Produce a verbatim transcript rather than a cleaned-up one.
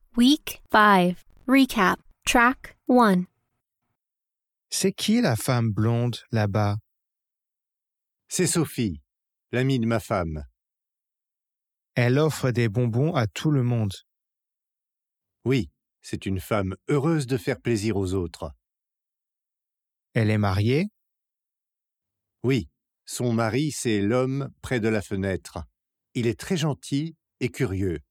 Week five. Recap. Track one. C'est qui la femme blonde là-bas? C'est Sophie, l'amie de ma femme. Elle offre des bonbons à tout le monde. Oui, c'est une femme heureuse de faire plaisir aux autres. Elle est mariée? Oui, son mari, c'est l'homme près de la fenêtre. Il est très gentil et curieux.